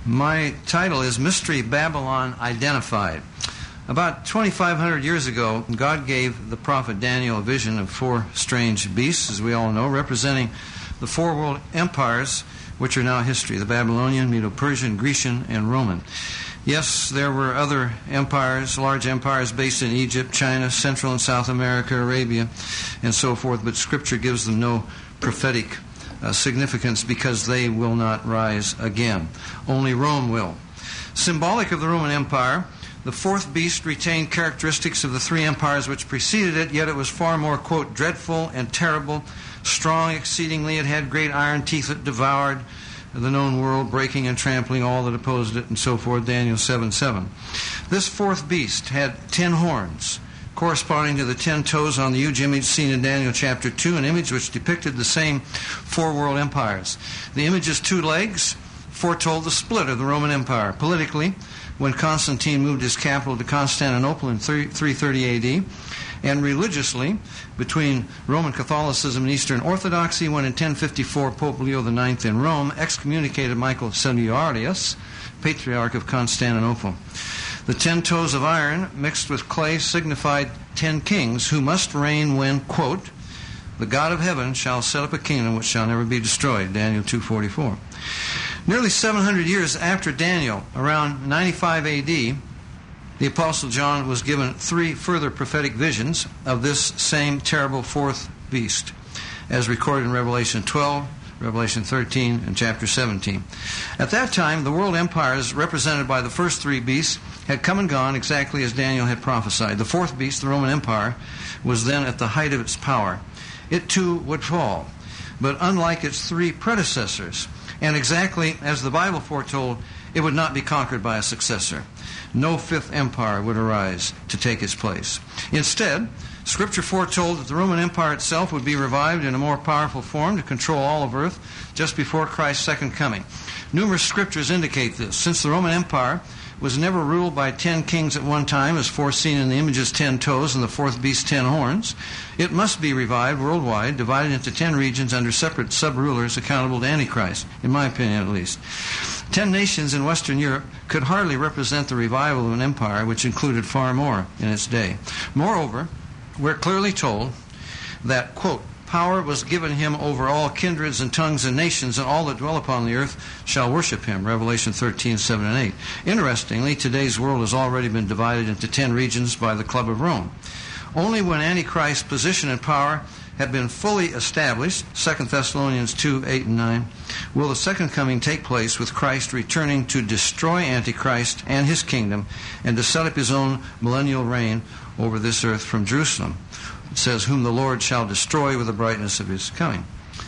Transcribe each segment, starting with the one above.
My title is Mystery Babylon Identified. About 2,500 years ago, God gave the prophet Daniel a vision of four strange beasts, as we all know, representing the four world empires which are now history: the Babylonian, Medo-Persian, Grecian, and Roman. Yes, there were other empires, large empires based in Egypt, China, Central and South America, Arabia, and so forth, but Scripture gives them no prophetic significance because they will not rise again. Only Rome will. Symbolic of the Roman Empire, the fourth beast retained characteristics of the three empires which preceded it, yet it was far more, quote, dreadful and terrible, strong exceedingly. It had great iron teeth that devoured the known world, breaking and trampling all that opposed it, and so forth, Daniel 7:7. This fourth beast had 10 horns, corresponding to the 10 toes on the huge image seen in Daniel chapter 2, an image which depicted the same four world empires. The image's 2 legs foretold the split of the Roman Empire. Politically, when Constantine moved his capital to Constantinople in 330 A.D., and religiously, between Roman Catholicism and Eastern Orthodoxy, when in 1054 Pope Leo IX in Rome excommunicated Michael Sertorius, Patriarch of Constantinople. The 10 toes of iron mixed with clay signified 10 kings who must reign when, quote, the God of heaven shall set up a kingdom which shall never be destroyed, Daniel 2:44. Nearly 700 years after Daniel, around 95 A.D., the Apostle John was given 3 further prophetic visions of this same terrible fourth beast, as recorded in Revelation 12, Revelation 13, and chapter 17. At that time, the world empires represented by the first 3 beasts had come and gone exactly as Daniel had prophesied. The fourth beast, the Roman Empire, was then at the height of its power. It too would fall, but unlike its 3 predecessors, and exactly as the Bible foretold, it would not be conquered by a successor. No 5th empire would arise to take its place. Instead, Scripture foretold that the Roman Empire itself would be revived in a more powerful form to control all of earth just before Christ's second coming. Numerous scriptures indicate this. Since the Roman Empire was never ruled by 10 kings at one time, as foreseen in the image's 10 toes and the fourth beast's 10 horns, it must be revived worldwide, divided into 10 regions under separate sub-rulers accountable to Antichrist, in my opinion at least. 10 nations in Western Europe could hardly represent the revival of an empire which included far more in its day. Moreover, we're clearly told that, quote, power was given him over all kindreds and tongues and nations, and all that dwell upon the earth shall worship him, Revelation 13:7 and 8. Interestingly, today's world has already been divided into 10 regions by the Club of Rome. Only when Antichrist's position and power have been fully established, 2 Thessalonians 2:8 and 9, will the second coming take place, with Christ returning to destroy Antichrist and his kingdom and to set up his own millennial reign over this earth from Jerusalem. It says, whom the Lord shall destroy with the brightness of his coming.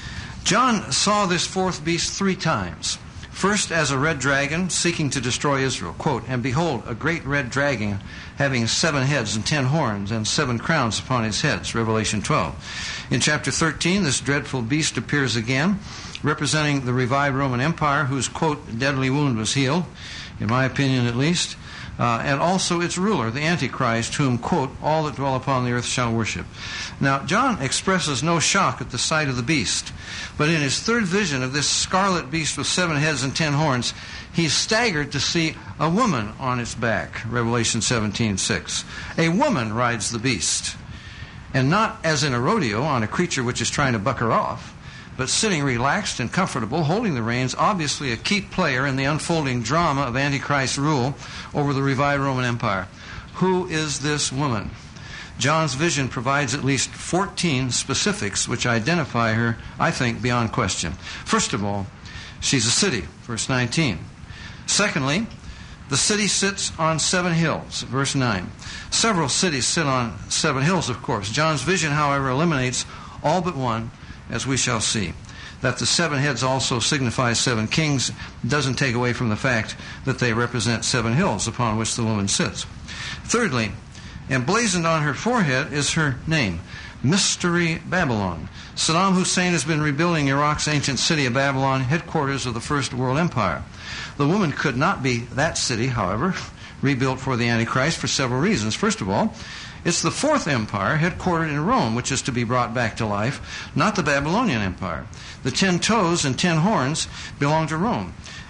John saw this fourth beast 3 times. First as a red dragon seeking to destroy Israel. Quote, and behold, a great red dragon having 7 heads and 10 horns and 7 crowns upon his heads. Revelation 12. In chapter 13, this dreadful beast appears again, representing the revived Roman Empire, whose, quote, deadly wound was healed, in my opinion at least, and also its ruler, the Antichrist, whom, quote, all that dwell upon the earth shall worship. Now, John expresses no shock at the sight of the beast, but in his third vision of this scarlet beast with 7 heads and 10 horns, he's staggered to see a woman on its back, Revelation 17:6. A woman rides the beast, and not as in a rodeo on a creature which is trying to buck her off, but sitting relaxed and comfortable, holding the reins, obviously a key player in the unfolding drama of Antichrist's rule over the revived Roman Empire. Who is this woman? John's vision provides at least 14 specifics which identify her, I think, beyond question. First of all, she's a city, verse 19. Secondly, the city sits on 7 hills, verse 9. Several cities sit on 7 hills, of course. John's vision, however, eliminates all but one, as we shall see. That the 7 heads also signify 7 kings doesn't take away from the fact that they represent 7 hills upon which the woman sits. Thirdly, emblazoned on her forehead is her name, Mystery Babylon. Saddam Hussein has been rebuilding Iraq's ancient city of Babylon, headquarters of the First World Empire. The woman could not be that city, however, rebuilt for the Antichrist for several reasons. First of all, it's the 4th empire, headquartered in Rome, which is to be brought back to life, not the Babylonian Empire. The 10 toes and 10 horns belong to Rome.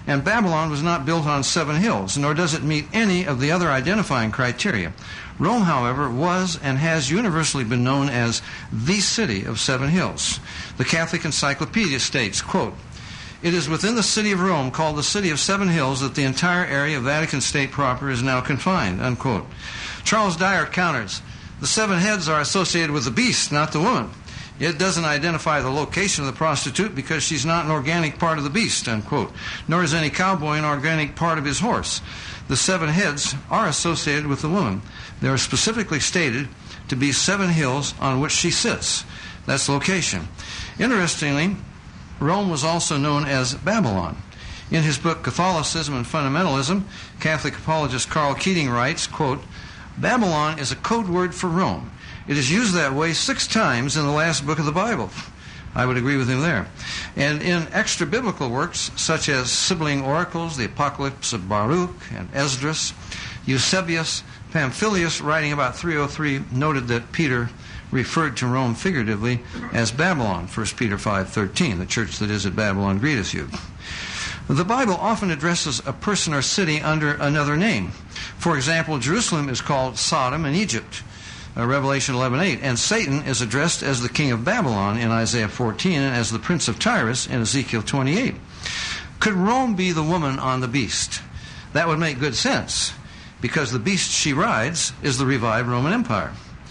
And Babylon was not built on 7 hills, nor does it meet any of the other identifying criteria. Rome, however, was and has universally been known as the city of 7 hills. The Catholic Encyclopedia states, quote, "It is within the city of Rome, called the city of 7 hills, that the entire area of Vatican State proper is now confined," unquote. Charles Dyer counters, "The 7 heads are associated with the beast, not the woman. It doesn't identify the location of the prostitute because she's not an organic part of the beast," unquote. "Nor is any cowboy an organic part of his horse. The 7 heads are associated with the woman. They are specifically stated to be 7 hills on which she sits." That's location. Interestingly, Rome was also known as Babylon. In his book Catholicism and Fundamentalism, Catholic apologist Karl Keating writes, quote, "Babylon is a code word for Rome. It is used that way 6 times in the last book of the Bible." I would agree with him there. And in extra-biblical works, such as Sibylline Oracles, the Apocalypse of Baruch and Esdras, Eusebius Pamphilius, writing about 303, noted that Peter referred to Rome figuratively as Babylon, 1 Peter 5:13, "The church that is at Babylon greeteth you." The Bible often addresses a person or city under another name. For example, Jerusalem is called Sodom in Egypt, Revelation 11:8, and Satan is addressed as the king of Babylon in Isaiah 14 and as the prince of Tyrus in Ezekiel 28. Could Rome be the woman on the beast? That would make good sense, because the beast she rides is the revived Roman Empire.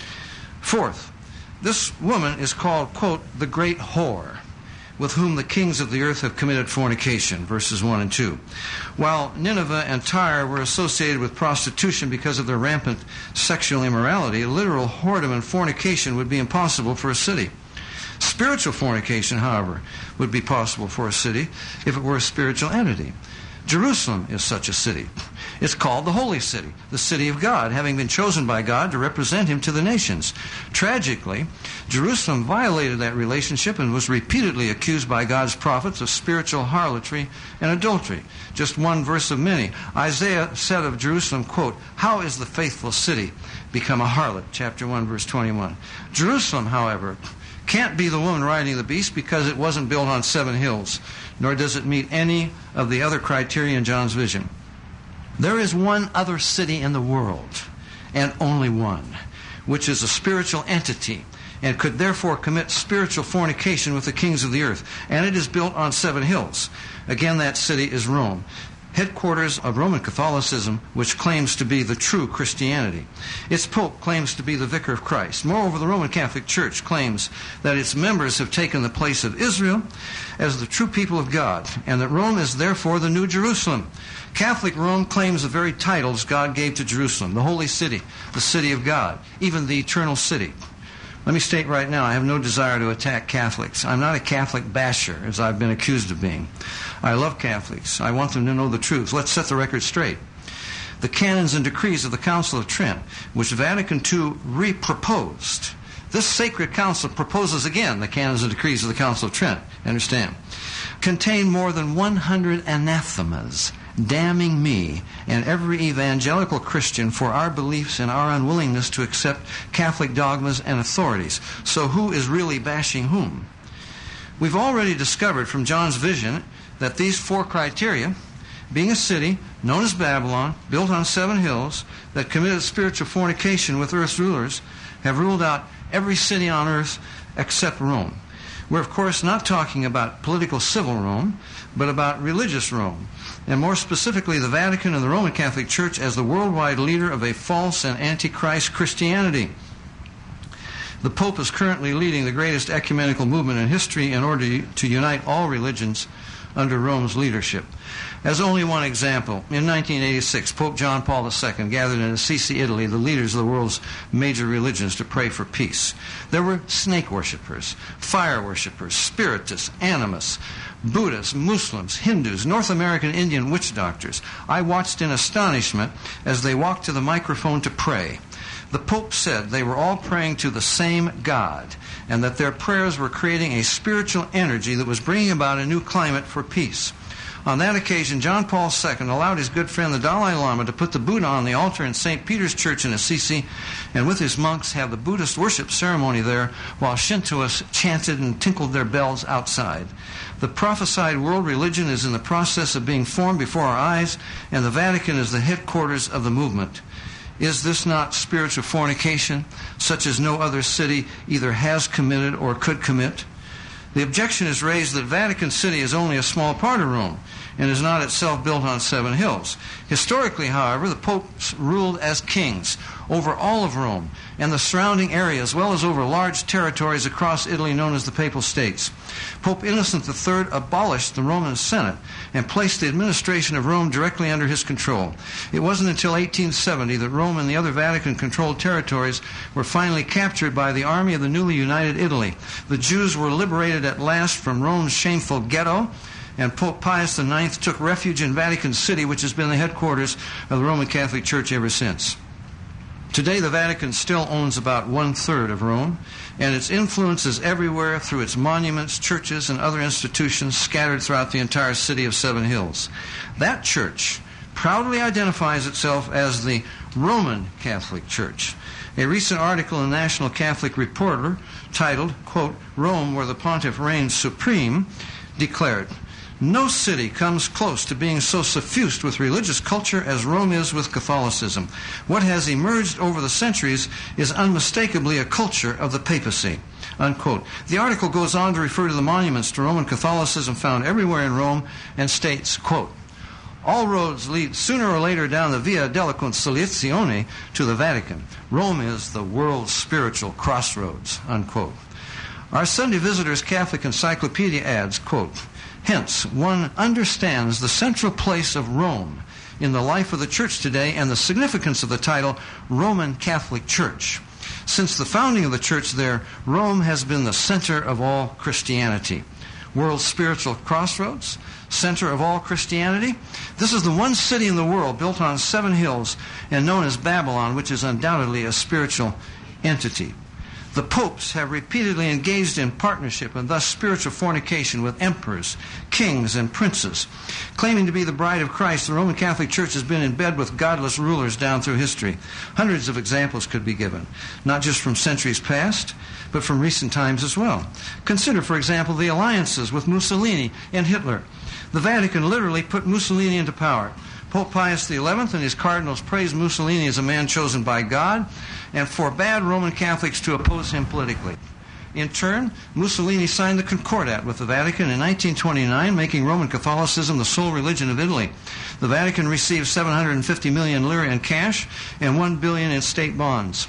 Fourth, this woman is called, quote, "the great whore, with whom the kings of the earth have committed fornication," verses 1 and 2. While Nineveh and Tyre were associated with prostitution because of their rampant sexual immorality, literal whoredom and fornication would be impossible for a city. Spiritual fornication, however, would be possible for a city if it were a spiritual entity. Jerusalem is such a city. It's called the Holy City, the city of God, having been chosen by God to represent Him to the nations. Tragically, Jerusalem violated that relationship and was repeatedly accused by God's prophets of spiritual harlotry and adultery. Just one verse of many. Isaiah said of Jerusalem, quote, "How is the faithful city become a harlot?" Chapter 1, verse 21. Jerusalem, however, can't be the woman riding the beast because it wasn't built on 7 hills, nor does it meet any of the other criteria in John's vision. There is one other city in the world, and only one, which is a spiritual entity and could therefore commit spiritual fornication with the kings of the earth, and it is built on 7 hills. Again, that city is Rome, headquarters of Roman Catholicism, which claims to be the true Christianity. Its Pope claims to be the Vicar of Christ. Moreover, the Roman Catholic Church claims that its members have taken the place of Israel as the true people of God, and that Rome is therefore the New Jerusalem. Catholic Rome claims the very titles God gave to Jerusalem: the Holy City, the City of God, even the Eternal City. Let me state right now, I have no desire to attack Catholics. I'm not a Catholic basher, as I've been accused of being. I love Catholics. I want them to know the truth. Let's set the record straight. The canons and decrees of the Council of Trent, which Vatican II re-proposed. This sacred council proposes again the canons and decrees of the Council of Trent, understand, contain more than 100 anathemas damning me and every evangelical Christian for our beliefs and our unwillingness to accept Catholic dogmas and authorities. So who is really bashing whom? We've already discovered from John's vision that these 4 criteria, being a city known as Babylon, built on 7 hills, that committed spiritual fornication with earth's rulers, have ruled out every city on earth except Rome. We're, of course, not talking about political civil Rome, but about religious Rome, and more specifically the Vatican and the Roman Catholic Church as the worldwide leader of a false and antichrist Christianity. The Pope is currently leading the greatest ecumenical movement in history in order to unite all religions under Rome's leadership. As only one example, in 1986, Pope John Paul II gathered in Assisi, Italy, the leaders of the world's major religions to pray for peace. There were snake worshippers, fire worshippers, spiritists, animists, Buddhists, Muslims, Hindus, North American Indian witch doctors. I watched in astonishment as they walked to the microphone to pray. The Pope said they were all praying to the same God, and that their prayers were creating a spiritual energy that was bringing about a new climate for peace. On that occasion, John Paul II allowed his good friend the Dalai Lama to put the Buddha on the altar in St. Peter's Church in Assisi, and with his monks have the Buddhist worship ceremony there, while Shintoists chanted and tinkled their bells outside. The prophesied world religion is in the process of being formed before our eyes, and the Vatican is the headquarters of the movement. Is this not spiritual fornication, such as no other city either has committed or could commit? The objection is raised that Vatican City is only a small part of Rome and is not itself built on 7 hills. Historically, however, the popes ruled as kings over all of Rome and the surrounding area, as well as over large territories across Italy known as the Papal States. Pope Innocent III abolished the Roman Senate and placed the administration of Rome directly under his control. It wasn't until 1870 that Rome and the other Vatican-controlled territories were finally captured by the army of the newly united Italy. The Jews were liberated at last from Rome's shameful ghetto, and Pope Pius IX took refuge in Vatican City, which has been the headquarters of the Roman Catholic Church ever since. Today, the Vatican still owns about 1/3 of Rome, and its influence is everywhere through its monuments, churches, and other institutions scattered throughout the entire city of 7 hills. That church proudly identifies itself as the Roman Catholic Church. A recent article in the National Catholic Reporter titled, quote, "Rome, where the Pontiff reigns supreme," declared, "No city comes close to being so suffused with religious culture as Rome is with Catholicism. What has emerged over the centuries is unmistakably a culture of the papacy." Unquote. The article goes on to refer to the monuments to Roman Catholicism found everywhere in Rome and states, quote, "All roads lead sooner or later down the Via della Conciliazione to the Vatican. Rome is the world's spiritual crossroads." Unquote. Our Sunday Visitor's Catholic Encyclopedia adds, quote, "Hence, one understands the central place of Rome in the life of the Church today and the significance of the title Roman Catholic Church. Since the founding of the Church there, Rome has been the center of all Christianity." World's spiritual crossroads, center of all Christianity. This is the one city in the world built on 7 hills and known as Babylon, which is undoubtedly a spiritual entity. The popes have repeatedly engaged in partnership and thus spiritual fornication with emperors, kings, and princes. Claiming to be the bride of Christ, the Roman Catholic Church has been in bed with godless rulers down through history. Hundreds of examples could be given, not just from centuries past, but from recent times as well. Consider, for example, the alliances with Mussolini and Hitler. The Vatican literally put Mussolini into power. Pope Pius XI and his cardinals praised Mussolini as a man chosen by God and forbade Roman Catholics to oppose him politically. In turn, Mussolini signed the Concordat with the Vatican in 1929, making Roman Catholicism the sole religion of Italy. The Vatican received 750 million lire in cash and 1 billion in state bonds.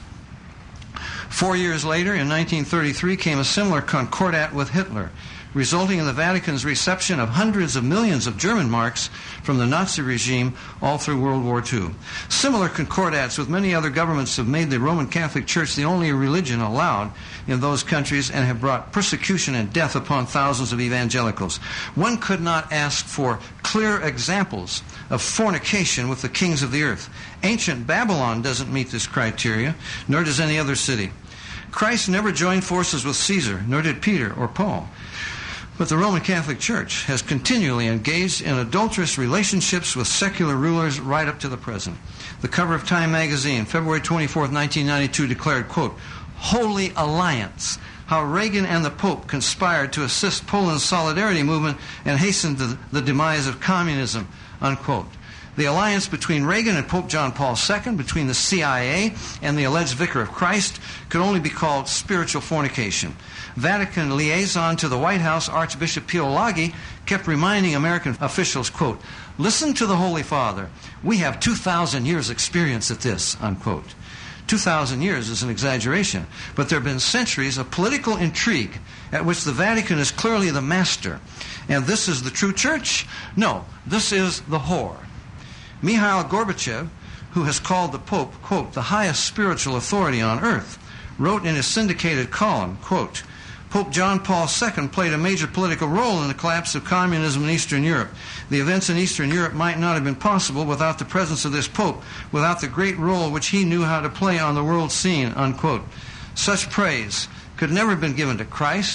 4 years later, in 1933, came a similar Concordat with Hitler, resulting in the Vatican's reception of hundreds of millions of German marks from the Nazi regime all through World War II. Similar concordats with many other governments have made the Roman Catholic Church the only religion allowed in those countries and have brought persecution and death upon thousands of evangelicals. One could not ask for clear examples of fornication with the kings of the earth. Ancient Babylon doesn't meet this criteria, nor does any other city. Christ never joined forces with Caesar, nor did Peter or Paul. But the Roman Catholic Church has continually engaged in adulterous relationships with secular rulers right up to the present. The cover of Time magazine, February 24, 1992, declared, quote, "Holy Alliance, how Reagan and the Pope conspired to assist Poland's solidarity movement and hasten the demise of communism," unquote. The alliance between Reagan and Pope John Paul II, between the CIA and the alleged Vicar of Christ, could only be called spiritual fornication. Vatican liaison to the White House, Archbishop Pio Laghi, kept reminding American officials, quote, "Listen to the Holy Father. We have 2,000 years' experience at this," unquote. 2,000 years is an exaggeration, but there have been centuries of political intrigue at which the Vatican is clearly the master. And this is the true church? No, this is the whore. Mikhail Gorbachev, who has called the Pope, quote, "the highest spiritual authority on earth," wrote in his syndicated column, quote, "Pope John Paul II played a major political role in the collapse of communism in Eastern Europe. The events in Eastern Europe might not have been possible without the presence of this Pope, without the great role which he knew how to play on the world scene," unquote. Such praise could never have been given to Christ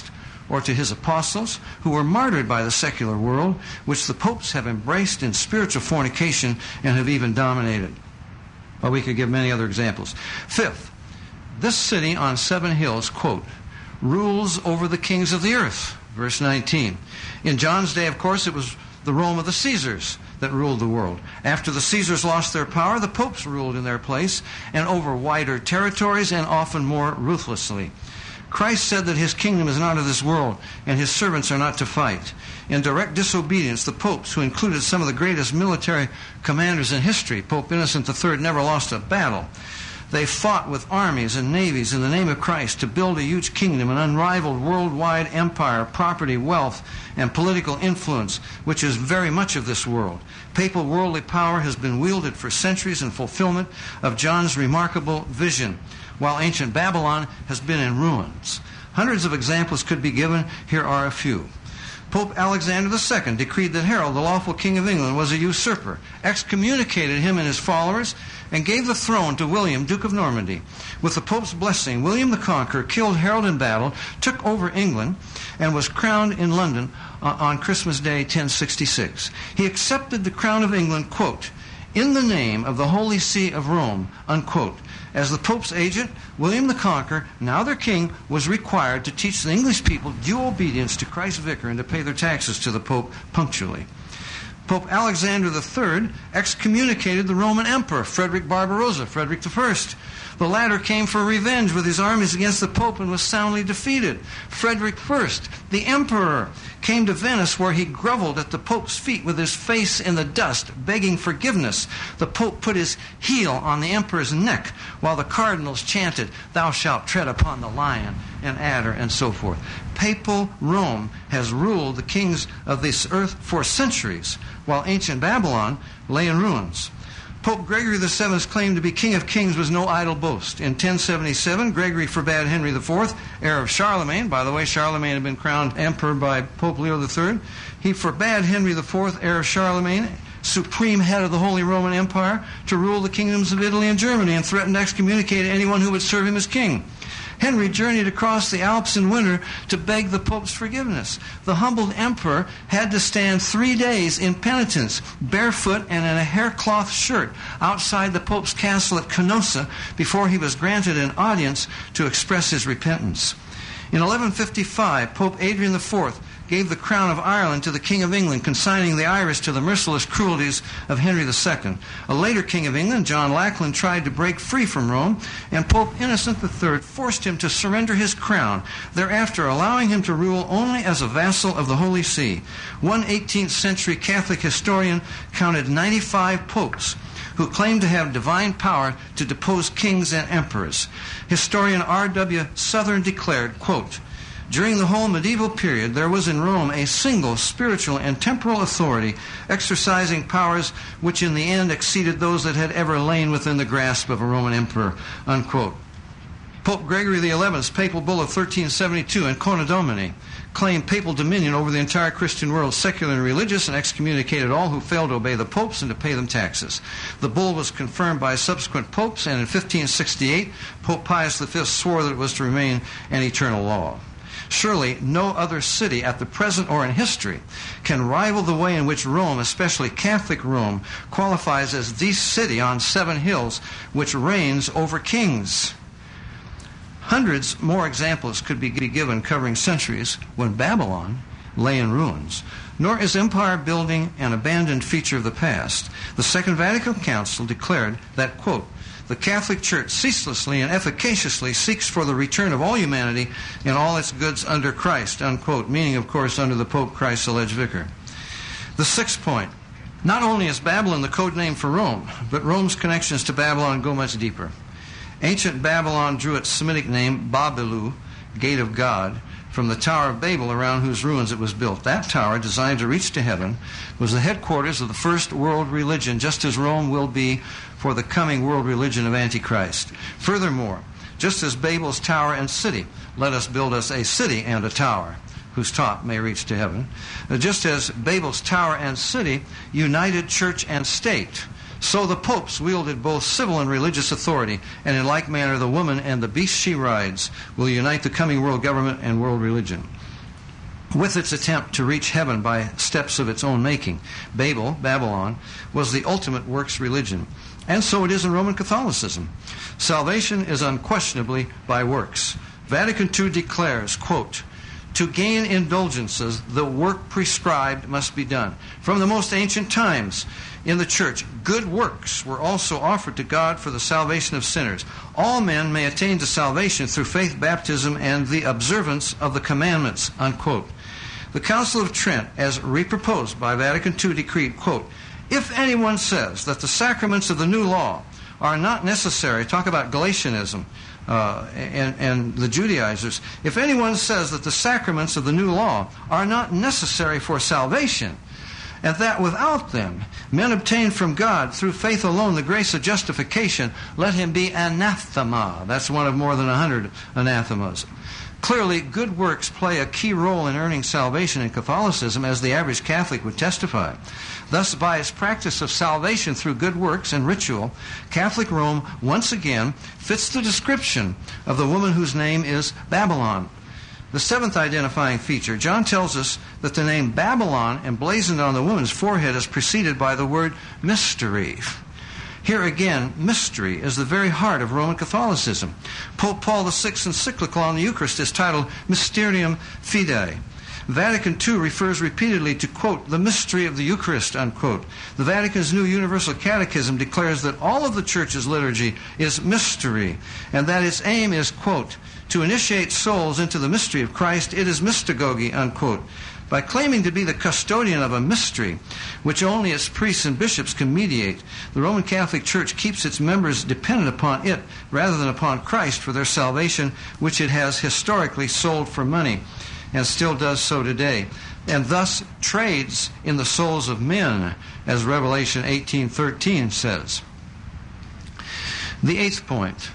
or to his apostles, who were martyred by the secular world, which the popes have embraced in spiritual fornication and have even dominated. Well, we could give many other examples. Fifth, this city on 7 hills, quote, rules over the kings of the earth, verse 19. In John's day, of course, it was the Rome of the Caesars that ruled the world. After the Caesars lost their power, the popes ruled in their place and over wider territories and often more ruthlessly. Christ said that his kingdom is not of this world and his servants are not to fight. In direct disobedience, the popes, who included some of the greatest military commanders in history, Pope Innocent III never lost a battle. They fought with armies and navies in the name of Christ to build a huge kingdom, an unrivaled worldwide empire, property, wealth, and political influence, which is very much of this world. Papal worldly power has been wielded for centuries in fulfillment of John's remarkable vision, while ancient Babylon has been in ruins. Hundreds of examples could be given. Here are a few. Pope Alexander II decreed that Harold, the lawful king of England, was a usurper, excommunicated him and his followers, and gave the throne to William, Duke of Normandy. With the Pope's blessing, William the Conqueror killed Harold in battle, took over England, and was crowned in London on Christmas Day 1066. He accepted the crown of England, quote, in the name of the Holy See of Rome, unquote. As the Pope's agent, William the Conqueror, now their king, was required to teach the English people due obedience to Christ's vicar and to pay their taxes to the Pope punctually. Pope Alexander III excommunicated the Roman Emperor, Frederick Barbarossa, Frederick I. The latter came for revenge with his armies against the Pope and was soundly defeated. Frederick I, the Emperor, came to Venice, where he groveled at the Pope's feet with his face in the dust, begging forgiveness. The Pope put his heel on the Emperor's neck, while the cardinals chanted, "Thou shalt tread upon the lion and adder," and so forth. Papal Rome has ruled the kings of this earth for centuries, while ancient Babylon lay in ruins. Pope Gregory VII's claim to be King of Kings was no idle boast. In 1077, Gregory forbade Henry IV, heir of Charlemagne. By the way, Charlemagne had been crowned emperor by Pope Leo III. He forbade Henry IV, heir of Charlemagne, supreme head of the Holy Roman Empire, to rule the kingdoms of Italy and Germany, and threatened to excommunicate anyone who would serve him as king. Henry journeyed across the Alps in winter to beg the Pope's forgiveness. The humbled emperor had to stand 3 days in penitence, barefoot and in a haircloth shirt, outside the Pope's castle at Canossa before he was granted an audience to express his repentance. In 1155, Pope Adrian IV gave the crown of Ireland to the King of England, consigning the Irish to the merciless cruelties of Henry II. A later King of England, John Lackland, tried to break free from Rome, and Pope Innocent III forced him to surrender his crown, thereafter allowing him to rule only as a vassal of the Holy See. One 18th century Catholic historian counted 95 popes who claimed to have divine power to depose kings and emperors. Historian R.W. Southern declared, quote, "During the whole medieval period, there was in Rome a single spiritual and temporal authority exercising powers which in the end exceeded those that had ever lain within the grasp of a Roman emperor," unquote. Pope Gregory XI's papal bull of 1372 in Cona Domini claimed papal dominion over the entire Christian world, secular and religious, and excommunicated all who failed to obey the popes and to pay them taxes. The bull was confirmed by subsequent popes, and in 1568, Pope Pius V swore that it was to remain an eternal law. Surely no other city at the present or in history can rival the way in which Rome, especially Catholic Rome, qualifies as the city on 7 hills which reigns over kings. Hundreds more examples could be given covering centuries when Babylon lay in ruins. Nor is empire building an abandoned feature of the past. The Second Vatican Council declared that, quote, "The Catholic Church ceaselessly and efficaciously seeks for the return of all humanity in all its goods under Christ," unquote, meaning, of course, under the Pope, Christ's alleged vicar. The 6th point, not only is Babylon the code name for Rome, but Rome's connections to Babylon go much deeper. Ancient Babylon drew its Semitic name, Babilu, Gate of God, from the Tower of Babel around whose ruins it was built. That tower, designed to reach to heaven, was the headquarters of the first world religion, just as Rome will be for the coming world religion of Antichrist. Furthermore, just as Babel's tower and city, let us build us a city and a tower, whose top may reach to heaven. Just as Babel's tower and city united church and state, so the popes wielded both civil and religious authority, and in like manner the woman and the beast she rides will unite the coming world government and world religion. with its attempt to reach heaven by steps of its own making. Babylon, was the ultimate works religion. And so it is in Roman Catholicism. Salvation is unquestionably by works. Vatican II declares, quote, "To gain indulgences, the work prescribed must be done. From the most ancient times in the church, good works were also offered to God for the salvation of sinners. All men may attain to salvation through faith, baptism, and the observance of the commandments," unquote. The Council of Trent, as reproposed by Vatican II, decreed, quote, "If anyone says that the sacraments of the new law are not necessary," talk about Galatianism and the Judaizers, "if anyone says that the sacraments of the new law are not necessary for salvation, and that without them men obtain from God through faith alone the grace of justification, let him be anathema." That's one of more than 100 anathemas. Clearly, good works play a key role in earning salvation in Catholicism, as the average Catholic would testify. Thus, by its practice of salvation through good works and ritual, Catholic Rome once again fits the description of the woman whose name is Babylon. The seventh identifying feature, John tells us that the name Babylon emblazoned on the woman's forehead is preceded by the word mystery. Here again, mystery is the very heart of Roman Catholicism. Pope Paul VI's encyclical on the Eucharist is titled Mysterium Fidei. Vatican II refers repeatedly to, quote, "the mystery of the Eucharist," unquote. The Vatican's new Universal Catechism declares that all of the Church's liturgy is mystery, and that its aim is, quote, "to initiate souls into the mystery of Christ. It is mystagogy," unquote. By claiming to be the custodian of a mystery, which only its priests and bishops can mediate, the Roman Catholic Church keeps its members dependent upon it rather than upon Christ for their salvation, which it has historically sold for money, and still does so today, and thus trades in the souls of men, as Revelation 18:13 says. The eighth point.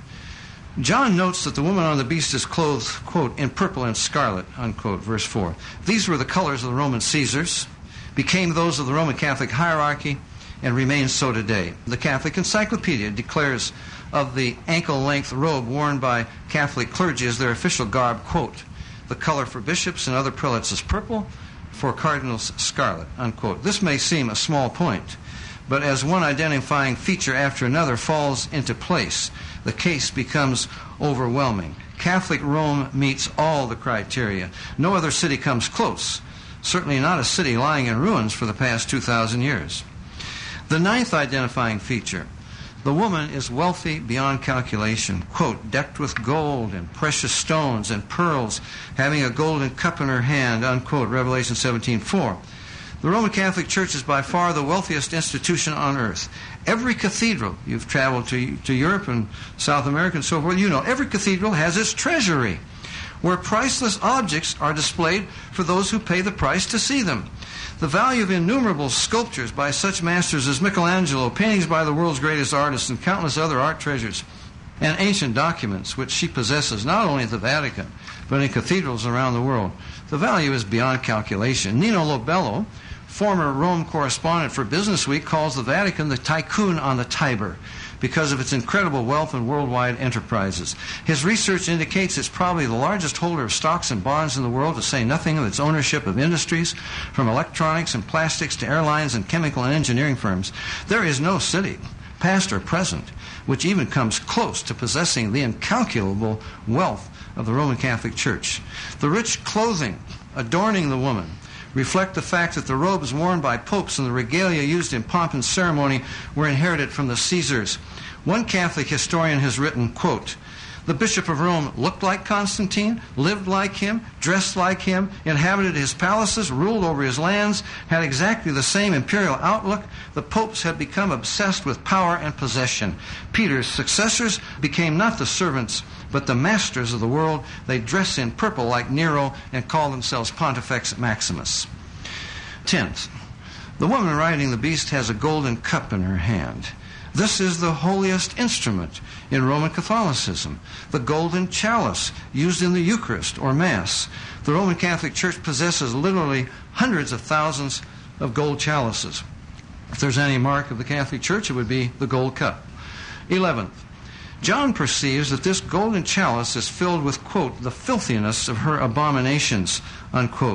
John notes that the woman on the beast is clothed, quote, "in purple and scarlet," unquote, verse 4. These were the colors of the Roman Caesars, became those of the Roman Catholic hierarchy, and remain so today. The Catholic Encyclopedia declares of the ankle-length robe worn by Catholic clergy as their official garb, quote, "The color for bishops and other prelates is purple, for cardinals scarlet," unquote. This may seem a small point, but as one identifying feature after another falls into place, the case becomes overwhelming. Catholic Rome meets all the criteria. No other city comes close, certainly not a city lying in ruins for the past 2,000 years. The ninth identifying feature, the woman is wealthy beyond calculation, quote, "decked with gold and precious stones and pearls, having a golden cup in her hand," unquote, Revelation 17:4. The Roman Catholic Church is by far the wealthiest institution on earth. Every cathedral, you've traveled to Europe and South America and so forth, you know, every cathedral has its treasury, where priceless objects are displayed for those who pay the price to see them. The value of innumerable sculptures by such masters as Michelangelo, paintings by the world's greatest artists, and countless other art treasures, and ancient documents which she possesses not only at the Vatican, but in cathedrals around the world. The value is beyond calculation. Nino Lobello, former Rome correspondent for Business Week, calls the Vatican the tycoon on the Tiber because of its incredible wealth and worldwide enterprises. His research indicates it's probably the largest holder of stocks and bonds in the world, to say nothing of its ownership of industries, from electronics and plastics to airlines and chemical and engineering firms. There is no city, past or present, which even comes close to possessing the incalculable wealth of the Roman Catholic Church. The rich clothing adorning the woman reflect the fact that the robes worn by popes and the regalia used in pomp and ceremony were inherited from the Caesars. One Catholic historian has written, quote, "The Bishop of Rome looked like Constantine, lived like him, dressed like him, inhabited his palaces, ruled over his lands, had exactly the same imperial outlook. The popes had become obsessed with power and possession. Peter's successors became not the servants, but the masters of the world. They dress in purple like Nero and call themselves Pontifex Maximus." 10th, the woman riding the beast has a golden cup in her hand. This is the holiest instrument in Roman Catholicism, the golden chalice used in the Eucharist or Mass. The Roman Catholic Church possesses literally hundreds of thousands of gold chalices. If there's any mark of the Catholic Church, it would be the gold cup. 11th, John perceives that this golden chalice is filled with, quote, "the filthiness of her abominations," unquote.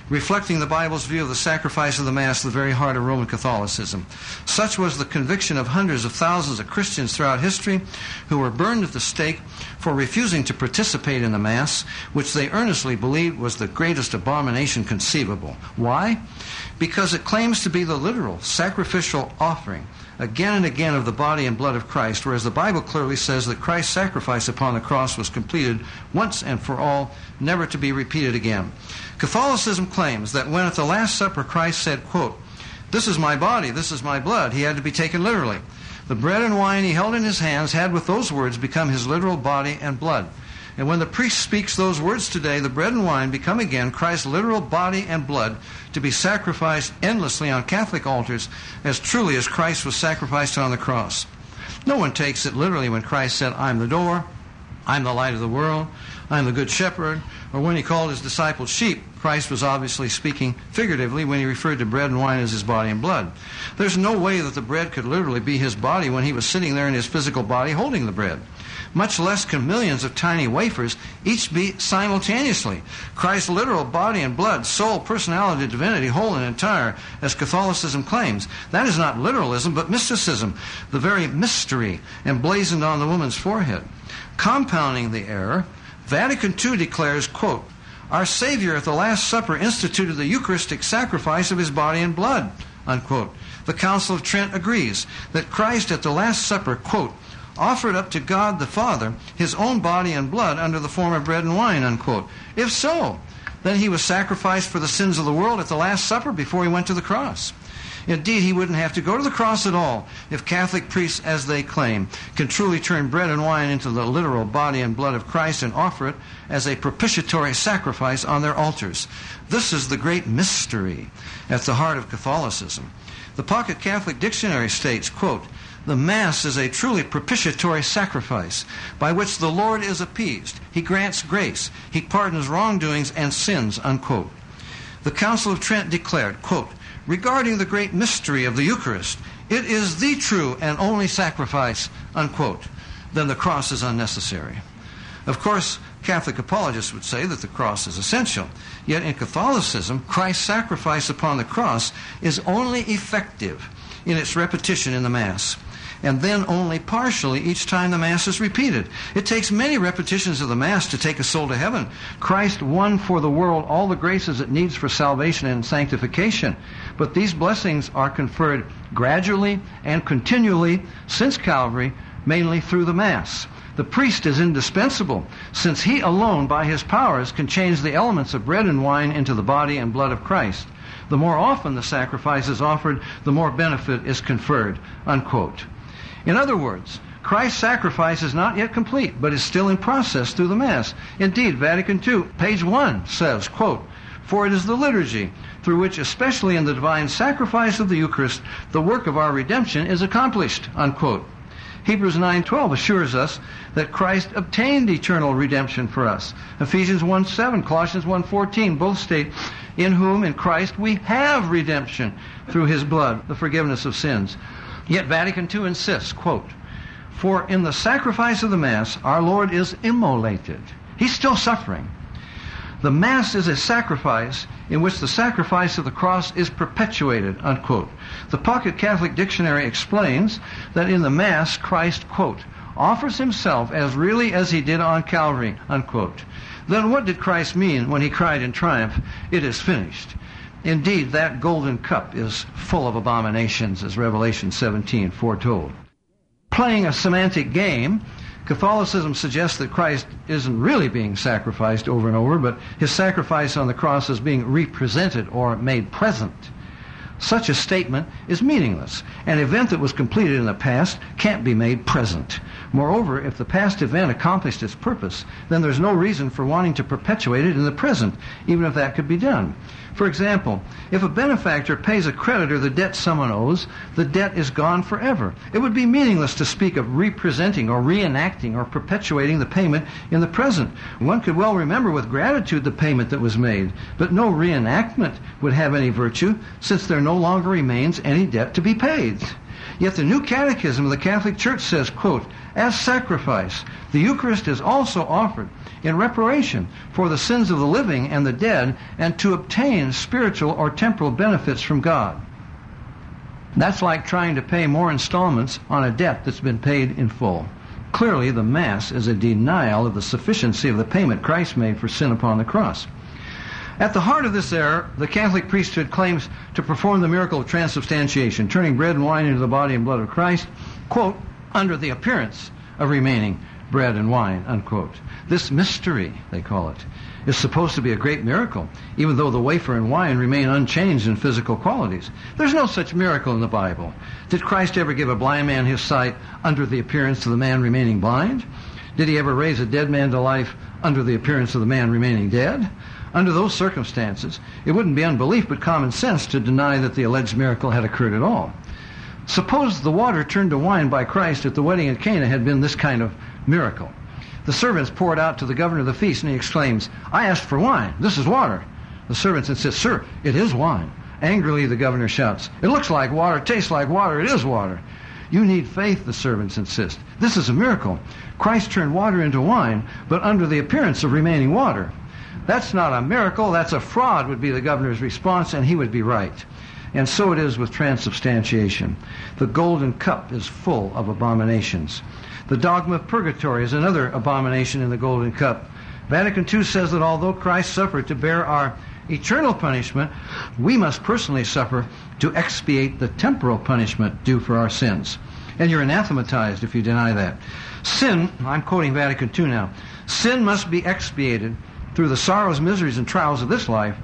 reflecting the Bible's view of the sacrifice of the Mass in the very heart of Roman Catholicism. Such was the conviction of hundreds of thousands of Christians throughout history who were burned at the stake for refusing to participate in the Mass, which they earnestly believed was the greatest abomination conceivable. Why? Because it claims to be the literal sacrificial offering again and again of the body and blood of Christ, whereas the Bible clearly says that Christ's sacrifice upon the cross was completed once and for all, never to be repeated again. Catholicism claims that when at the Last Supper Christ said, quote, "This is my body, this is my blood," he had to be taken literally. The bread and wine he held in his hands had with those words become his literal body and blood. And when the priest speaks those words today, the bread and wine become again Christ's literal body and blood to be sacrificed endlessly on Catholic altars as truly as Christ was sacrificed on the cross. No one takes it literally when Christ said, "I'm the door, I'm the light of the world, I'm the good shepherd," or when he called his disciples sheep. Christ was obviously speaking figuratively when he referred to bread and wine as his body and blood. There's no way that the bread could literally be his body when he was sitting there in his physical body holding the bread. Much less can millions of tiny wafers each be simultaneously Christ's literal body and blood, soul, personality, divinity, whole and entire, as Catholicism claims. That is not literalism, but mysticism, the very mystery emblazoned on the woman's forehead. Compounding the error, Vatican II declares, quote, "Our Savior at the Last Supper instituted the Eucharistic sacrifice of his body and blood," unquote. The Council of Trent agrees that Christ at the Last Supper, quote, "offered up to God the Father his own body and blood under the form of bread and wine," unquote. If so, then he was sacrificed for the sins of the world at the Last Supper before he went to the cross. Indeed, he wouldn't have to go to the cross at all if Catholic priests, as they claim, can truly turn bread and wine into the literal body and blood of Christ and offer it as a propitiatory sacrifice on their altars. This is the great mystery at the heart of Catholicism. The Pocket Catholic Dictionary states, quote, "The Mass is a truly propitiatory sacrifice by which the Lord is appeased. He grants grace. He pardons wrongdoings and sins," unquote. The Council of Trent declared, quote, "Regarding the great mystery of the Eucharist, it is the true and only sacrifice," unquote. Then the cross is unnecessary. Of course, Catholic apologists would say that the cross is essential. Yet in Catholicism, Christ's sacrifice upon the cross is only effective in its repetition in the Mass, and then only partially each time the Mass is repeated. It takes many repetitions of the Mass to take a soul to heaven. Christ won for the world all the graces it needs for salvation and sanctification, but these blessings are conferred gradually and continually since Calvary, mainly through the Mass. The priest is indispensable, since he alone, by his powers, can change the elements of bread and wine into the body and blood of Christ. The more often the sacrifice is offered, the more benefit is conferred," unquote. In other words, Christ's sacrifice is not yet complete, but is still in process through the Mass. Indeed, Vatican II, page 1, says, quote, "For it is the liturgy through which, especially in the divine sacrifice of the Eucharist, the work of our redemption is accomplished," unquote. Hebrews 9:12 assures us that Christ obtained eternal redemption for us. Ephesians 1:7, Colossians 1:14 both state, "In whom, in Christ, we have redemption through his blood, the forgiveness of sins." Yet Vatican II insists, quote, "For in the sacrifice of the Mass, our Lord is immolated." He's still suffering. The Mass is a sacrifice in which the sacrifice of the cross is perpetuated, unquote. The Pocket Catholic Dictionary explains that in the Mass, Christ, quote, "offers himself as really as he did on Calvary," unquote. Then what did Christ mean when he cried in triumph, "It is finished"? Indeed, that golden cup is full of abominations, as Revelation 17 foretold. Playing a semantic game, Catholicism suggests that Christ isn't really being sacrificed over and over, but his sacrifice on the cross is being represented or made present. Such a statement is meaningless. An event that was completed in the past can't be made present. Moreover, if the past event accomplished its purpose, then there's no reason for wanting to perpetuate it in the present, even if that could be done. For example, if a benefactor pays a creditor the debt someone owes, the debt is gone forever. It would be meaningless to speak of representing or reenacting or perpetuating the payment in the present. One could well remember with gratitude the payment that was made, but no reenactment would have any virtue, since there no longer remains any debt to be paid. Yet the New Catechism of the Catholic Church says, quote, as sacrifice, the Eucharist is also offered in reparation for the sins of the living and the dead, and to obtain spiritual or temporal benefits from God. That's like trying to pay more installments on a debt that's been paid in full. Clearly, the Mass is a denial of the sufficiency of the payment Christ made for sin upon the cross. At the heart of this error, the Catholic priesthood claims to perform the miracle of transubstantiation, turning bread and wine into the body and blood of Christ, quote, under the appearance of remaining bread and wine, unquote. This mystery, they call it, is supposed to be a great miracle, even though the wafer and wine remain unchanged in physical qualities. There's no such miracle in the Bible. Did Christ ever give a blind man his sight under the appearance of the man remaining blind? Did he ever raise a dead man to life under the appearance of the man remaining dead? Under those circumstances, it wouldn't be unbelief but common sense to deny that the alleged miracle had occurred at all. Suppose the water turned to wine by Christ at the wedding at Cana had been this kind of miracle. The servants pour it out to the governor of the feast, and he exclaims, I asked for wine. This is water. The servants insist, sir, it is wine. Angrily, the governor shouts, it looks like water, tastes like water, it is water. You need faith, the servants insist. This is a miracle. Christ turned water into wine, but under the appearance of remaining water. That's not a miracle, that's a fraud, would be the governor's response, and he would be right. And so it is with transubstantiation. The golden cup is full of abominations. The dogma of purgatory is another abomination in the golden cup. Vatican II says that although Christ suffered to bear our eternal punishment, we must personally suffer to expiate the temporal punishment due for our sins. And you're anathematized if you deny that. Sin, I'm quoting Vatican II now, sin must be expiated through the sorrows, miseries, and trials of this life,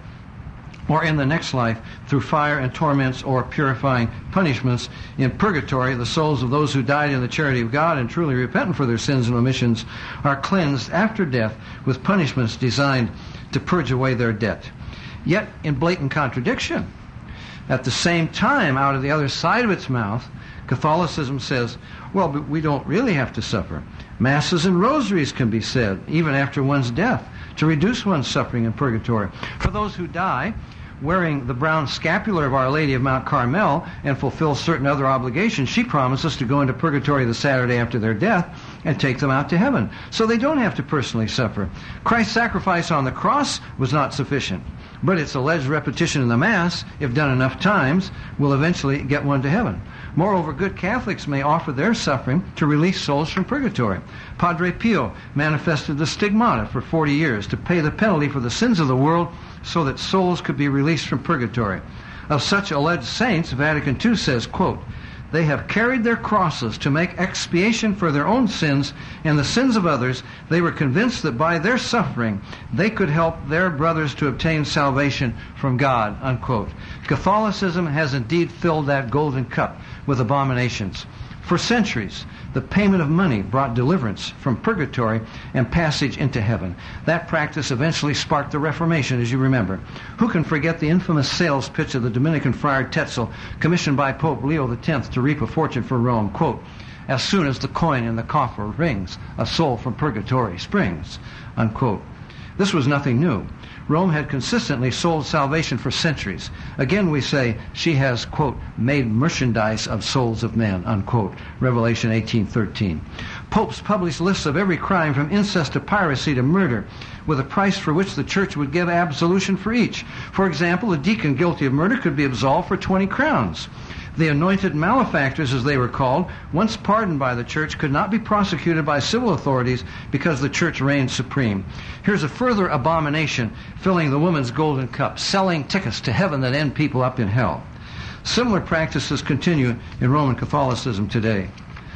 or in the next life through fire and torments or purifying punishments in purgatory. The souls of those who died in the charity of God and truly repentant for their sins and omissions are cleansed after death with punishments designed to purge away their debt. Yet, in blatant contradiction, at the same time, out of the other side of its mouth, Catholicism says, well, but we don't really have to suffer. Masses and rosaries can be said, even after one's death, to reduce one's suffering in purgatory. For those who die, wearing the brown scapular of Our Lady of Mount Carmel and fulfill certain other obligations, she promises to go into purgatory the Saturday after their death and take them out to heaven. So they don't have to personally suffer. Christ's sacrifice on the cross was not sufficient, but its alleged repetition in the Mass, if done enough times, will eventually get one to heaven. Moreover, good Catholics may offer their suffering to release souls from purgatory. Padre Pio manifested the stigmata for 40 years to pay the penalty for the sins of the world so that souls could be released from purgatory. Of such alleged saints, Vatican II says, quote, they have carried their crosses to make expiation for their own sins and the sins of others. They were convinced that by their suffering they could help their brothers to obtain salvation from God, unquote. Catholicism has indeed filled that golden cup with abominations. For centuries, the payment of money brought deliverance from purgatory and passage into heaven. That practice eventually sparked the Reformation, as you remember. Who can forget the infamous sales pitch of the Dominican friar Tetzel, commissioned by Pope Leo X to reap a fortune for Rome? Quote, as soon as the coin in the coffer rings, a soul from purgatory springs, unquote. This was nothing new. Rome had consistently sold salvation for centuries. Again we say she has, quote, made merchandise of souls of men, unquote. Revelation 18:13. Popes published lists of every crime from incest to piracy to murder, with a price for which the church would give absolution for each. For example, a deacon guilty of murder could be absolved for 20 crowns. The anointed malefactors, as they were called, once pardoned by the church, could not be prosecuted by civil authorities because the church reigned supreme. Here's a further abomination filling the woman's golden cup, selling tickets to heaven that end people up in hell. Similar practices continue in Roman Catholicism today.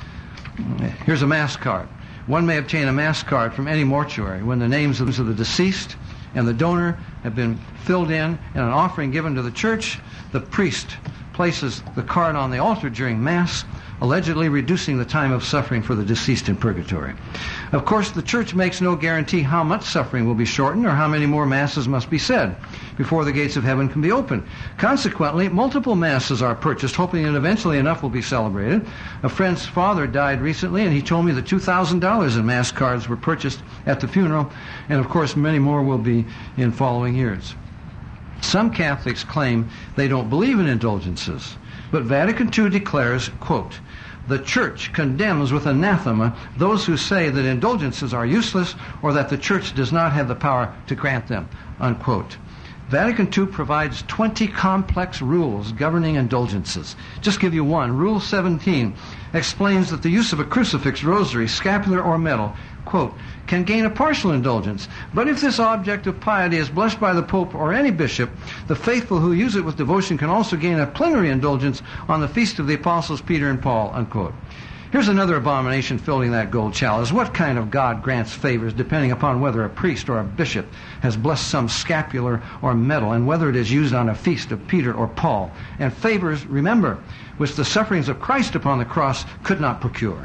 Here's a Mass card. One may obtain a Mass card from any mortuary when the names of the deceased and the donor have been filled in and an offering given to the church. The priest places the card on the altar during Mass, allegedly reducing the time of suffering for the deceased in purgatory. Of course, the church makes no guarantee how much suffering will be shortened or how many more Masses must be said before the gates of heaven can be opened. Consequently, multiple Masses are purchased, hoping that eventually enough will be celebrated. A friend's father died recently, and he told me that $2,000 in Mass cards were purchased at the funeral, and of course many more will be in following years. Some Catholics claim they don't believe in indulgences. But Vatican II declares, quote, "The Church condemns with anathema those who say that indulgences are useless or that the Church does not have the power to grant them," unquote. Vatican II provides 20 complex rules governing indulgences. Just give you one. Rule 17 explains that the use of a crucifix, rosary, scapular, or medal, quote, "can gain a partial indulgence. But if this object of piety is blessed by the Pope or any bishop, the faithful who use it with devotion can also gain a plenary indulgence on the feast of the apostles Peter and Paul," unquote. Here's another abomination filling that gold chalice. What kind of God grants favors depending upon whether a priest or a bishop has blessed some scapular or medal and whether it is used on a feast of Peter or Paul? And favors, remember, which the sufferings of Christ upon the cross could not procure.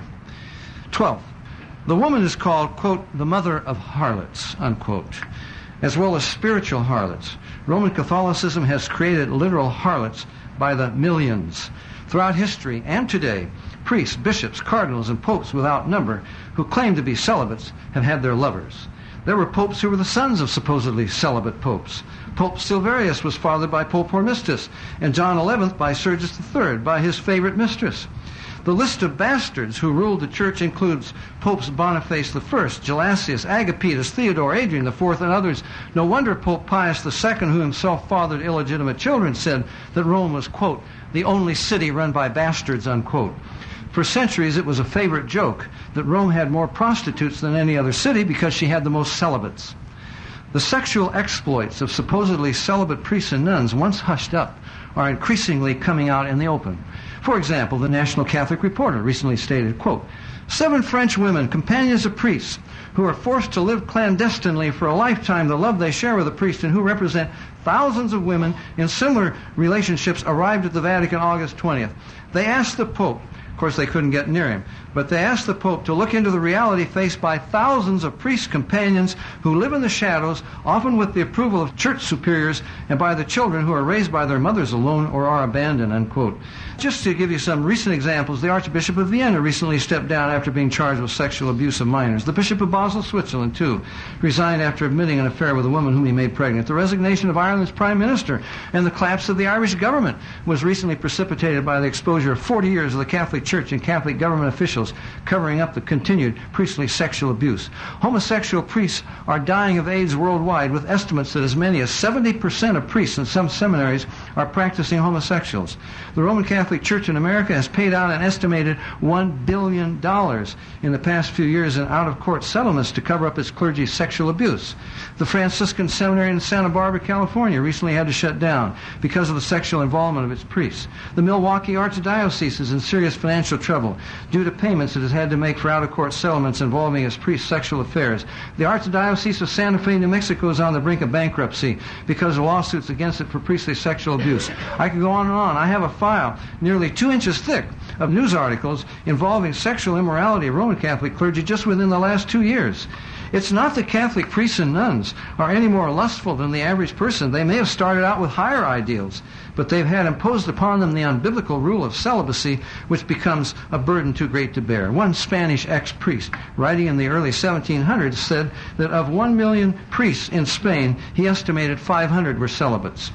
12. The woman is called, quote, "the mother of harlots," unquote, as well as spiritual harlots. Roman Catholicism has created literal harlots by the millions. Throughout history and today, priests, bishops, cardinals, and popes without number who claim to be celibates have had their lovers. There were popes who were the sons of supposedly celibate popes. Pope Silverius was fathered by Pope Hormisdas, and John XI by Sergius III, by his favorite mistress. The list of bastards who ruled the church includes Popes Boniface I, Gelasius, Agapetus, Theodore, Adrian IV, and others. No wonder Pope Pius II, who himself fathered illegitimate children, said that Rome was, quote, "the only city run by bastards," unquote. For centuries it was a favorite joke that Rome had more prostitutes than any other city because she had the most celibates. The sexual exploits of supposedly celibate priests and nuns, once hushed up, are increasingly coming out in the open. For example, the National Catholic Reporter recently stated, quote, "7 French women, companions of priests, who are forced to live clandestinely for a lifetime the love they share with a priest and who represent thousands of women in similar relationships, arrived at the Vatican August 20th. They asked the Pope," of course they couldn't get near him, but they asked the Pope to look into the reality faced by thousands of priest companions who live in the shadows, often with the approval of church superiors, and by the children who are raised by their mothers alone or are abandoned, unquote. Just to give you some recent examples, the Archbishop of Vienna recently stepped down after being charged with sexual abuse of minors. The Bishop of Basel, Switzerland, too, resigned after admitting an affair with a woman whom he made pregnant. The resignation of Ireland's Prime Minister and the collapse of the Irish government was recently precipitated by the exposure of 40 years of the Catholic Church and Catholic government officials covering up the continued priestly sexual abuse. Homosexual priests are dying of AIDS worldwide, with estimates that as many as 70% of priests in some seminaries are practicing homosexuals. The Roman Catholic Church in America has paid out an estimated $1 billion in the past few years in out-of-court settlements to cover up its clergy's sexual abuse. The Franciscan Seminary in Santa Barbara, California, recently had to shut down because of the sexual involvement of its priests. The Milwaukee Archdiocese is in serious financial trouble due to payments it has had to make for out-of-court settlements involving its priests' sexual affairs. The Archdiocese of Santa Fe, New Mexico is on the brink of bankruptcy because of lawsuits against it for priestly sexual abuse. I could go on and on. I have a file nearly 2 inches thick of news articles involving sexual immorality of Roman Catholic clergy just within the last 2 years. It's not that Catholic priests and nuns are any more lustful than the average person. They may have started out with higher ideals, but they've had imposed upon them the unbiblical rule of celibacy, which becomes a burden too great to bear. One Spanish ex-priest, writing in the early 1700s, said that of 1 million priests in Spain, he estimated 500 were celibates.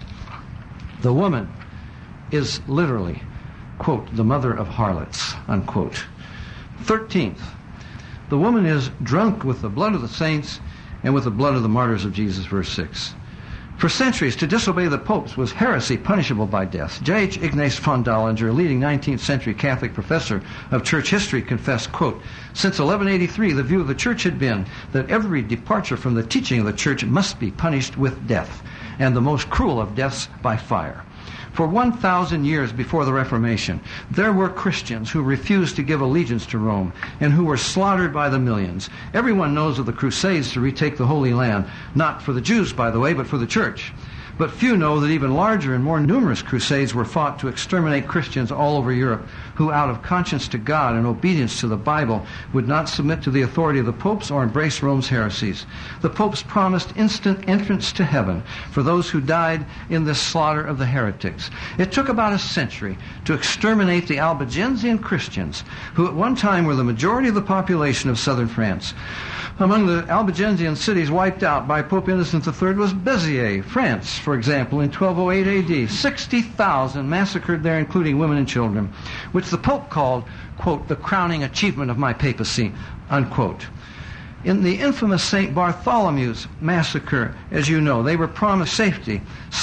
The woman is literally, quote, "the mother of harlots," unquote. 13th, the woman is drunk with the blood of the saints and with the blood of the martyrs of Jesus, verse 6. For centuries, to disobey the popes was heresy punishable by death. J.H. Ignaz von Dollinger, a leading 19th century Catholic professor of church history, confessed, quote, "Since 1183, the view of the church had been that every departure from the teaching of the church must be punished with death, and the most cruel of deaths by fire. For 1,000 years before the Reformation, there were Christians who refused to give allegiance to Rome and who were slaughtered by the millions. Everyone knows of the Crusades to retake the Holy Land, not for the Jews, by the way, but for the church. But few know that even larger and more numerous crusades were fought to exterminate Christians all over Europe who, out of conscience to God and obedience to the Bible, would not submit to the authority of the popes or embrace Rome's heresies. The popes promised instant entrance to heaven for those who died in this slaughter of the heretics. It took about a century to exterminate the Albigensian Christians, who at one time were the majority of the population of southern France. Among the Albigensian cities wiped out by Pope Innocent III was Béziers, France. for example, in 1208 AD, 60,000 massacred there, including women and children, which the Pope called, quote, the crowning achievement of my papacy, unquote. In the infamous St. Bartholomew's massacre, as you know, they were promised safety.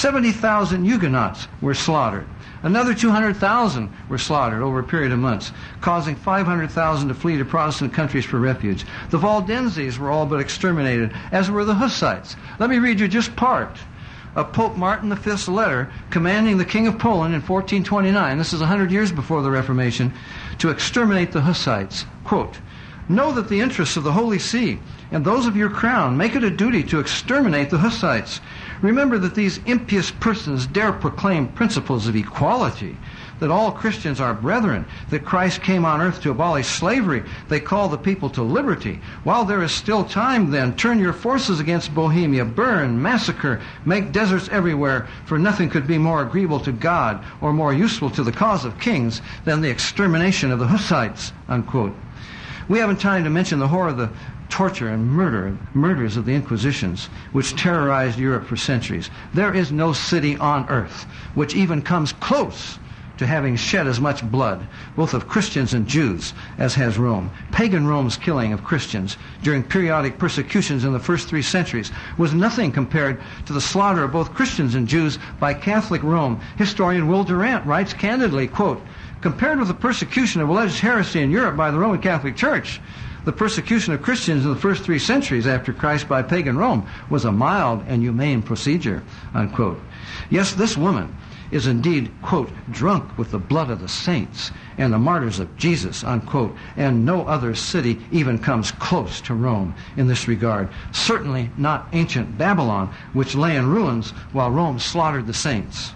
70,000 Huguenots were slaughtered. Another 200,000 were slaughtered over a period of months, causing 500,000 to flee to Protestant countries for refuge. The Waldenses were all but exterminated, as were the Hussites. Let me read you just part of Pope Martin V's letter commanding the King of Poland in 1429, this is 100 years before the Reformation, to exterminate the Hussites. Quote, know that the interests of the Holy See and those of your crown make it a duty to exterminate the Hussites. Remember that these impious persons dare proclaim principles of equality, that all Christians are brethren, that Christ came on earth to abolish slavery. They call the people to liberty. While there is still time, then, turn your forces against Bohemia, burn, massacre, make deserts everywhere, for nothing could be more agreeable to God or more useful to the cause of kings than the extermination of the Hussites, unquote. We haven't time to mention the horror of the torture and murders of the Inquisitions, which terrorized Europe for centuries. There is no city on earth which even comes close to having shed as much blood, both of Christians and Jews, as has Rome. Pagan Rome's killing of Christians during periodic persecutions in the first 3 centuries was nothing compared to the slaughter of both Christians and Jews by Catholic Rome. Historian Will Durant writes candidly, quote, compared with the persecution of alleged heresy in Europe by the Roman Catholic Church, the persecution of Christians in the first 3 centuries after Christ by pagan Rome was a mild and humane procedure, unquote. Yes, this woman is indeed, quote, drunk with the blood of the saints and the martyrs of Jesus, unquote, and no other city even comes close to Rome in this regard. Certainly not ancient Babylon, which lay in ruins while Rome slaughtered the saints.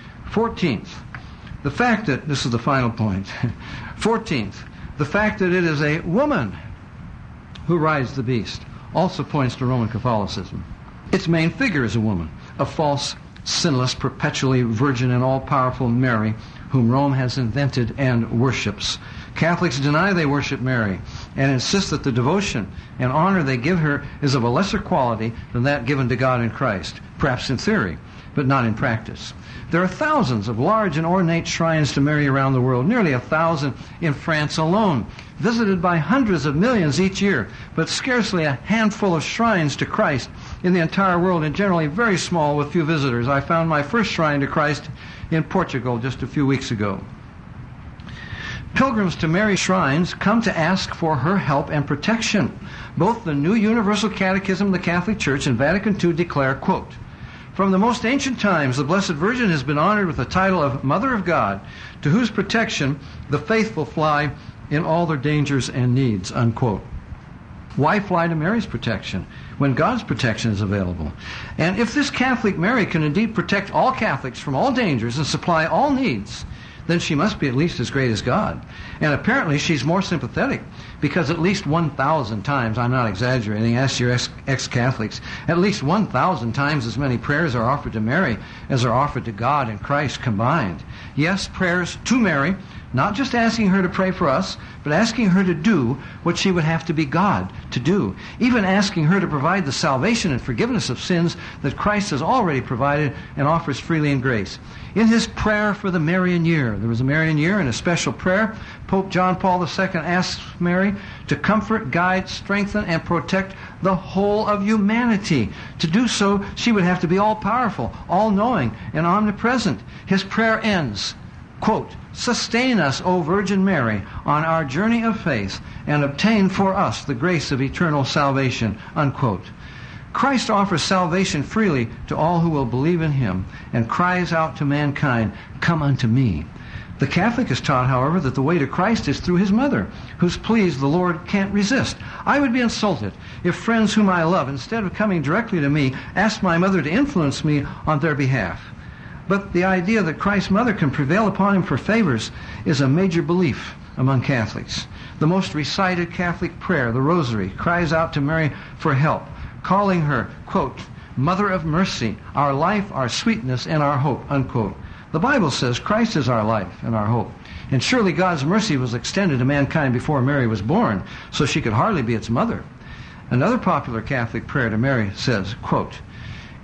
14th, the fact that, this is the final point, 14th, the fact that it is a woman who rides the beast also points to Roman Catholicism. Its main figure is a woman, a false, sinless, perpetually virgin and all-powerful Mary, whom Rome has invented and worships. Catholics deny they worship Mary and insist that the devotion and honor they give her is of a lesser quality than that given to God in Christ, perhaps in theory, but not in practice. There are thousands of large and ornate shrines to Mary around the world, nearly 1,000 in France alone, visited by hundreds of millions each year, but scarcely a handful of shrines to Christ in the entire world, and generally very small with few visitors. I found my first shrine to Christ in Portugal just a few weeks ago. Pilgrims to Mary's shrines come to ask for her help and protection. Both the New Universal Catechism of the Catholic Church and Vatican II declare, quote, from the most ancient times, the Blessed Virgin has been honored with the title of Mother of God, to whose protection the faithful fly in all their dangers and needs, unquote. Why fly to Mary's protection when God's protection is available? And if this Catholic Mary can indeed protect all Catholics from all dangers and supply all needs, then she must be at least as great as God. And apparently she's more sympathetic, because at least 1,000 times, I'm not exaggerating, ask your ex-Catholics, at least 1,000 times as many prayers are offered to Mary as are offered to God and Christ combined. Yes, prayers to Mary, not just asking her to pray for us, but asking her to do what she would have to be God to do. Even asking her to provide the salvation and forgiveness of sins that Christ has already provided and offers freely in grace. In his prayer for the Marian year, there was a Marian year and a special prayer, Pope John Paul II asks Mary to comfort, guide, strengthen, and protect the whole of humanity. To do so, she would have to be all-powerful, all-knowing, and omnipresent. His prayer ends, quote, sustain us, O Virgin Mary, on our journey of faith, and obtain for us the grace of eternal salvation, unquote. Christ offers salvation freely to all who will believe in him, and cries out to mankind, come unto me. The Catholic is taught, however, that the way to Christ is through his mother, whose pleas the Lord can't resist. I would be insulted if friends whom I love, instead of coming directly to me, asked my mother to influence me on their behalf. But the idea that Christ's mother can prevail upon him for favors is a major belief among Catholics. The most recited Catholic prayer, the Rosary, cries out to Mary for help, calling her, quote, Mother of Mercy, our life, our sweetness, and our hope, unquote. The Bible says Christ is our life and our hope. And surely God's mercy was extended to mankind before Mary was born, so she could hardly be its mother. Another popular Catholic prayer to Mary says, quote,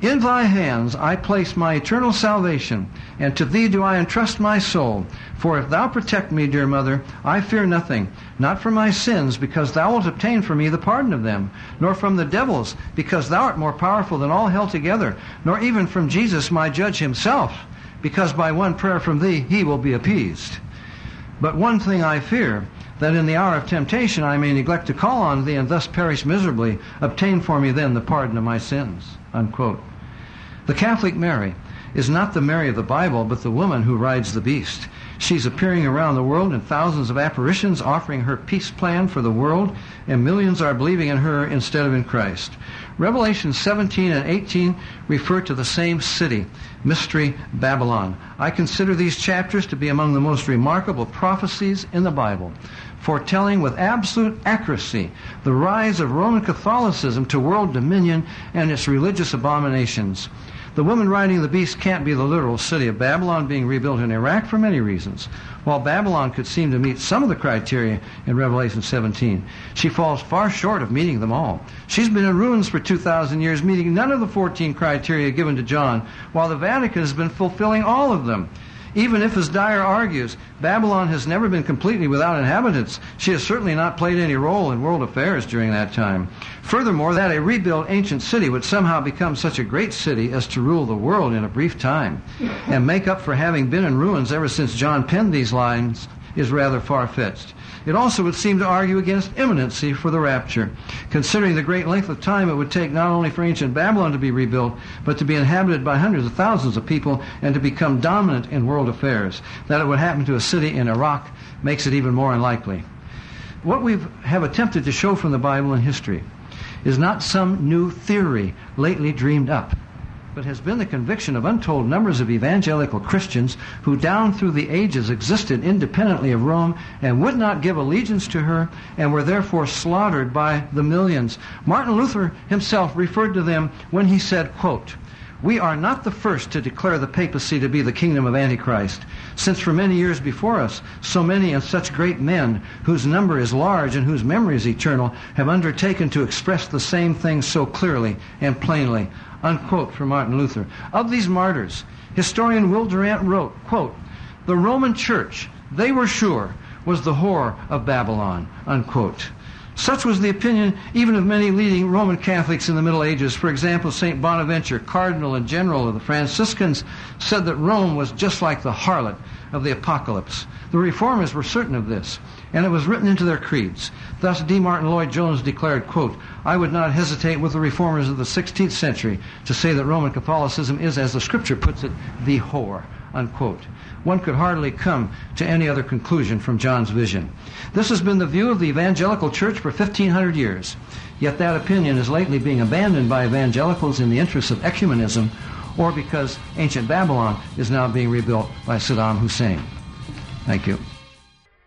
In thy hands I place my eternal salvation, and to thee do I entrust my soul. For if thou protect me, dear mother, I fear nothing, not for my sins, because thou wilt obtain for me the pardon of them, nor from the devils, because thou art more powerful than all hell together, nor even from Jesus my judge himself, because by one prayer from thee he will be appeased. But one thing I fear, that in the hour of temptation I may neglect to call on thee, and thus perish miserably. Obtain for me then the pardon of my sins." Unquote. The Catholic Mary is not the Mary of the Bible, but the woman who rides the beast. She's appearing around the world in thousands of apparitions, offering her peace plan for the world, and millions are believing in her instead of in Christ. Revelation 17 and 18 refer to the same city, Mystery Babylon. I consider these chapters to be among the most remarkable prophecies in the Bible, foretelling with absolute accuracy the rise of Roman Catholicism to world dominion and its religious abominations. The woman riding the beast can't be the literal city of Babylon being rebuilt in Iraq for many reasons. While Babylon could seem to meet some of the criteria in Revelation 17, she falls far short of meeting them all. She's been in ruins for 2,000 years, meeting none of the 14 criteria given to John, while the Vatican has been fulfilling all of them. Even if, as Dyer argues, Babylon has never been completely without inhabitants, she has certainly not played any role in world affairs during that time. Furthermore, that a rebuilt ancient city would somehow become such a great city as to rule the world in a brief time and make up for having been in ruins ever since John penned these lines is rather far-fetched. It also would seem to argue against imminency for the rapture, considering the great length of time it would take not only for ancient Babylon to be rebuilt, but to be inhabited by hundreds of thousands of people and to become dominant in world affairs. That it would happen to a city in Iraq makes it even more unlikely. What we have attempted to show from the Bible and history is not some new theory lately dreamed up, but has been the conviction of untold numbers of evangelical Christians who down through the ages existed independently of Rome and would not give allegiance to her and were therefore slaughtered by the millions. Martin Luther himself referred to them when he said, quote, "We are not the first to declare the papacy to be the kingdom of Antichrist, since for many years before us, so many and such great men, whose number is large and whose memory is eternal, have undertaken to express the same things so clearly and plainly." Unquote from Martin Luther. Of these martyrs, historian Will Durant wrote, quote, "The Roman Church, they were sure, was the whore of Babylon." Unquote. Such was the opinion even of many leading Roman Catholics in the Middle Ages. For example, St. Bonaventure, Cardinal and General of the Franciscans, said that Rome was just like the harlot of the Apocalypse. The Reformers were certain of this, and it was written into their creeds. Thus, D. Martin Lloyd-Jones declared, quote, "I would not hesitate with the Reformers of the 16th century to say that Roman Catholicism is, as the Scripture puts it, the whore." Unquote. One could hardly come to any other conclusion from John's vision. This has been the view of the evangelical church for 1,500 years. Yet that opinion is lately being abandoned by evangelicals in the interests of ecumenism, or because ancient Babylon is now being rebuilt by Saddam Hussein. Thank you.